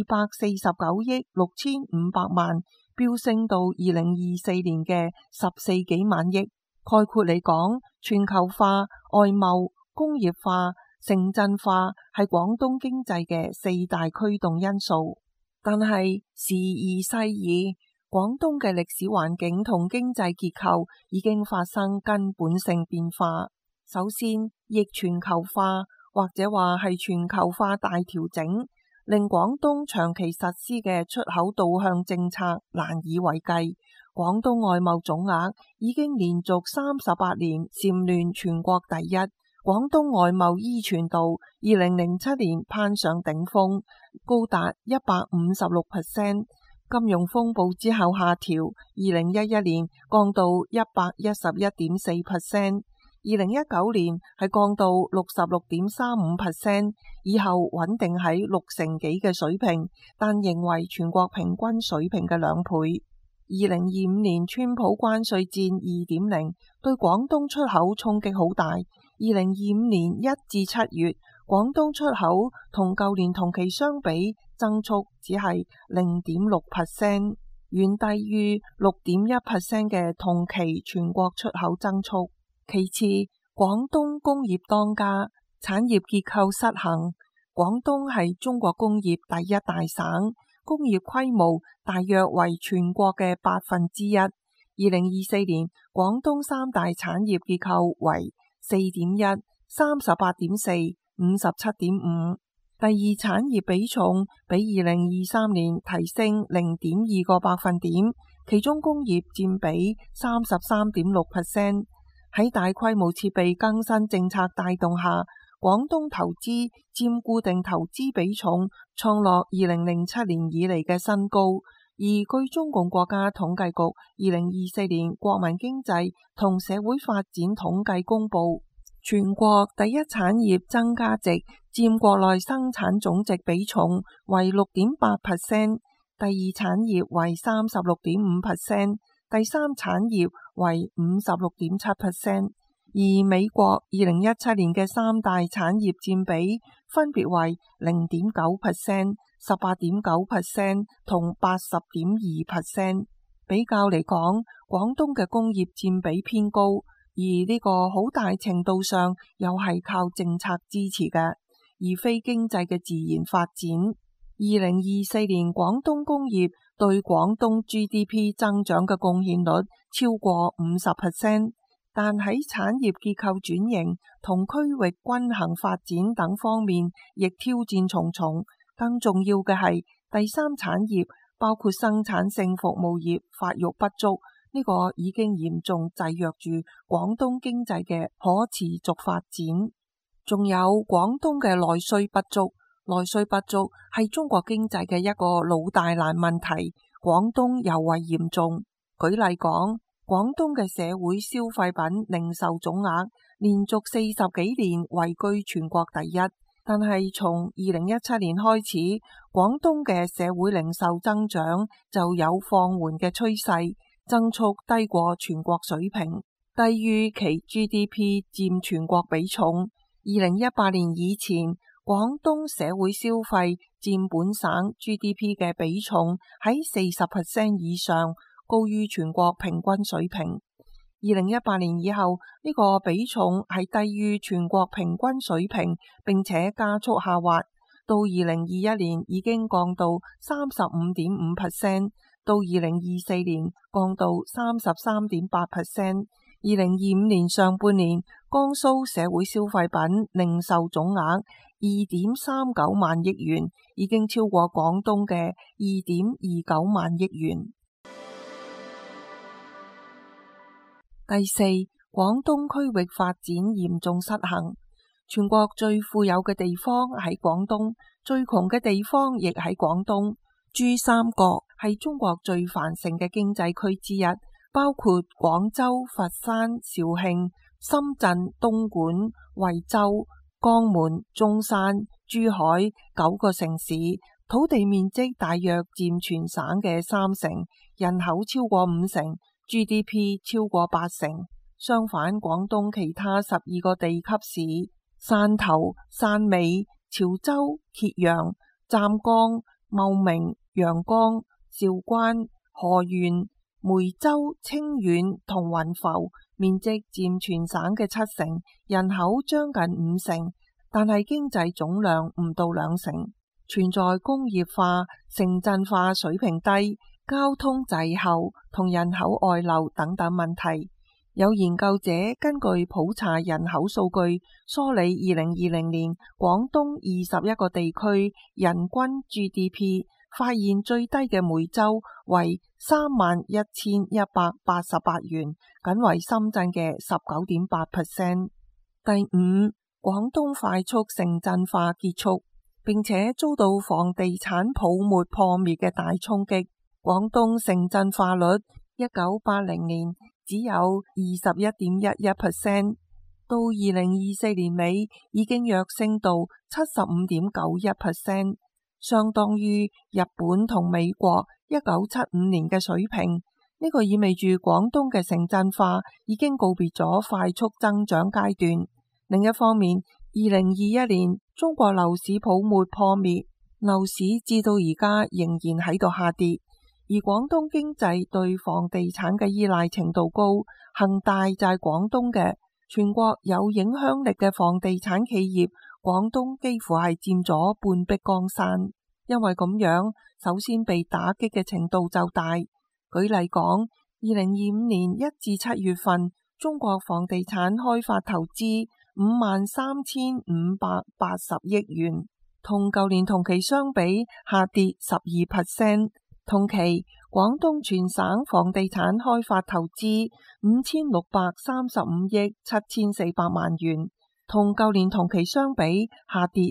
249億6500萬飆升到2024年嘅14幾萬億。概括嚟講，全球化、外貿、工業化、城鎮化係廣東經濟嘅4大驅動因素。但係時移世易，廣東嘅歷史環境同經濟結構已經發生根本性變化。首先，逆全球化或者話係全球化大調整， 令廣東長期實施嘅出口導向政策難以為繼。廣東外貿總額已經連續38年蟬聯全國第一。廣東外貿依存度2007年攀上頂峰，高達 156%。金融風暴之後下調，2011年降到 111.4%， 2019年係降到 66.35%， 以後穩定喺6成幾嘅水平，但仍為全國平均水平嘅2倍。2025年川普關稅戰 2.0 對廣東出口衝擊好大。2025年1至7月，廣東出口同舊年同期相比增速只係 0.6%， 遠低於 6.1% 嘅同期全國出口增速。其次，廣東工業當家，產業結構失衡。廣東係中國工業第一大省，工業規模大約為全國嘅1%。2024年，廣東3大產業結構為 4.1、38.4、57.5。第二產業比重比2023年提升 0.2個百分點，其中工業佔比 33.6%。喺大規模設備更新政策帶動下，廣東投資佔固定投資比重創落2007年以嚟嘅新高。而據中共國家統計局2024年國民經濟同社會發展統計公佈，全國第一產業增加值佔國內生產總值比重為 6.8%， 第二產業為 36.5%， 第三產業為 56.7%。 而美國2017年嘅3大產業佔比分別為 0.9%、18.9% 同 80.2%。 比較嚟講，廣東嘅工業佔比偏高，而呢個好大程度上又係靠政策支持嘅，而非經濟嘅自然發展。2024年廣東工業對廣東 GDP 增長嘅貢獻率超過 50%， 但喺產業結構轉型同區域均衡發展等方面亦挑戰重重。更重要嘅係第三產業包括生產性服務業發育不足，呢個已經嚴重制約住廣東經濟嘅可持續發展。仲有廣東嘅內需不足，內需不足係中國經濟嘅一個老大難問題，廣東尤為嚴重。舉例講，廣東嘅社會消費品零售總額連續40幾年位居全國第一，但係從2017年開始，廣東嘅社會零售增長就有放緩嘅趨勢，增速低過全國水平，低於其 GDP 佔全國比重。2018年以前，廣東社會消費佔本省 GDP 嘅比重喺 40% 以上，高於全國平均水平。2018年以後，呢個比重係低於全國平均水平，並且加速下滑。到2021年已經降到 35.5%， 到2024年降到 33.8%。2025年上半年，江蘇社會消費品零售總額 2.39 萬億元，已經超過廣東嘅 2.29 萬億元。第四，廣東區域發展嚴重失衡。全國最富有嘅地方喺廣東，最窮嘅地方亦喺廣東。珠三角係中國最繁盛嘅經濟區之一，包括廣州、佛山、肇慶、深圳、東莞、惠州、江門、中山、珠海9個城市，土地面積大約佔全省嘅3成，人口超過5成。GDP 超過8成。相反，廣東其他12個地級市汕頭、汕尾、潮州、揭陽、湛江、茂名、陽江、韶關、河源、梅州、清遠同雲浮，面積佔全省嘅7成，人口將近5成，但係經濟總量唔到2成，存在工業化、城鎮化水平低、交通滯後同人口外流等等問題。 有研究者根據普查人口數據梳理2020年廣東21個地區人均 GDP， 發現最低嘅每週為31,188元，僅為深圳嘅 19.8%。第五，廣東快速城鎮化結束，並且遭到房地產泡沫破滅嘅大衝擊。廣東城鎮化率1980年只有 21.11%， 到2024年尾已經躍升到 75.91%， 相當於日本同美國1975年嘅水平。呢個意味住廣東嘅城鎮化已經告別咗快速增長階段。另一方面，2021年中國樓市泡沫破滅，樓市至到而家仍然喺度下跌。而廣東經濟對房地產嘅依賴程度高，恒大就係廣東嘅全國有影響力嘅房地產企業，廣東幾乎係佔咗半壁江山。因為咁樣，首先被打擊嘅程度就大。舉例講，2025年1至7月份，中國房地產開發投資53,580億元，同舊年同期相比下跌 12%。同期，廣東全省房地產開發投資5,635億7,400萬元，同舊年同期相比下跌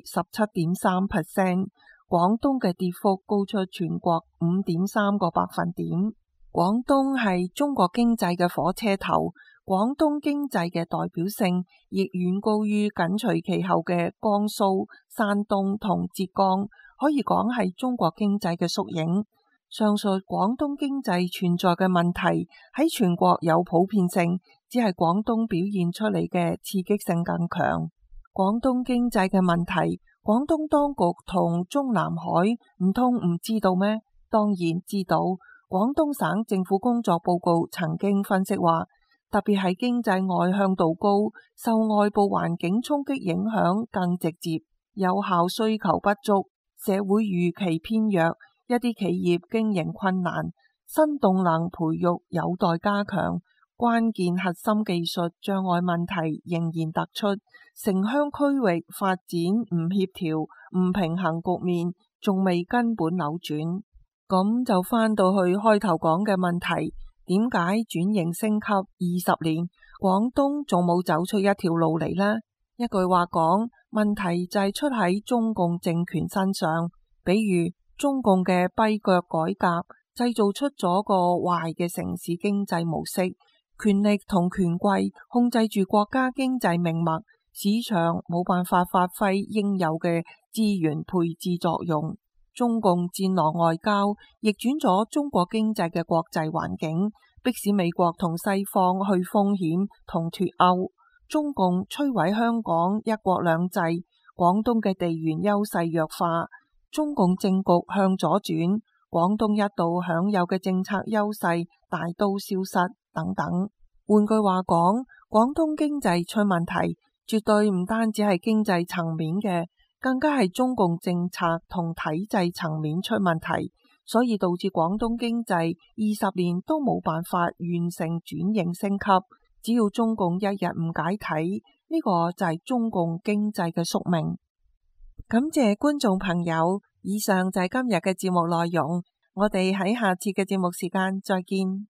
17.3%。廣東嘅跌幅高出全國 5.3個百分點。廣東係中國經濟嘅火車頭，廣東經濟嘅代表性亦遠高於緊隨其後嘅江蘇、山東同浙江，可以講係中國經濟嘅縮影。上述廣東經濟存在嘅問題喺全國有普遍性，只係廣東表現出嚟嘅刺激性更強。廣東經濟嘅問題，廣東當局同中南海唔通唔知道咩？當然知道。廣東省政府工作報告曾經分析話，特別係經濟外向度高，受外部環境衝擊影響更直接，有效需求不足，社會預期偏弱，一啲企業經營困難，新動能培育有待加強，關鍵核心技術障礙問題仍然突出，城鄉區域發展唔協調、唔平衡局面仲未根本扭轉。咁就返到去開頭講嘅問題，點解轉型升級20年，廣東仲冇走出一條路嚟呢？一句話講，問題就係出喺中共政權身上，比如中共嘅跛腳改革製造出咗個壞嘅城市經濟模式，權力同權貴控制住國家經濟命脈，市場冇辦法發揮應有嘅資源配置作用。中共戰狼外交逆轉咗中國經濟嘅國際環境，迫使美國同西方去風險同脫歐。中共摧毀香港一國兩制，廣東嘅地緣優勢弱化，中共政局向左轉，廣東一度享有嘅政策優勢大都消失等等。換句話講，廣東經濟出問題，絕對唔單止係經濟層面嘅，更加係中共政策同體制層面出問題，所以導致廣東經濟20年都冇辦法完成轉型升級。只要中共一日唔解體，呢個就係中共經濟嘅宿命。感謝觀眾朋友，以上就係今日嘅節目內容，我哋喺下次嘅節目時間再見。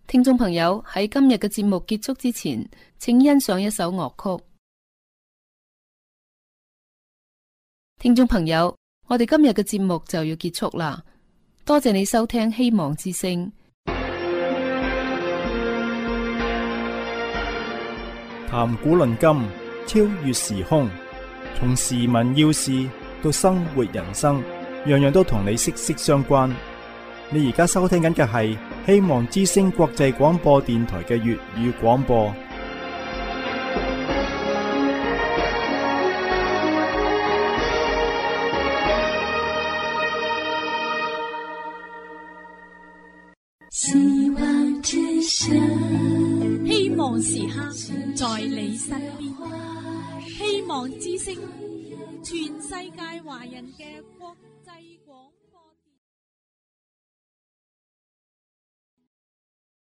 聽眾朋友，喺今日嘅節目結束之前，請欣賞一首樂曲。聽眾朋友，我哋今日嘅節目就要結束啦，多謝你收聽希望之聲。 談古論今，超越時空，從時聞要事到生活人生，樣樣都同你息息相關。你而家收聽緊嘅係希望之聲國際廣播電台嘅粵語廣播。 希望之聲， 希望時刻在你身邊。希望之聲，全世界華人嘅國。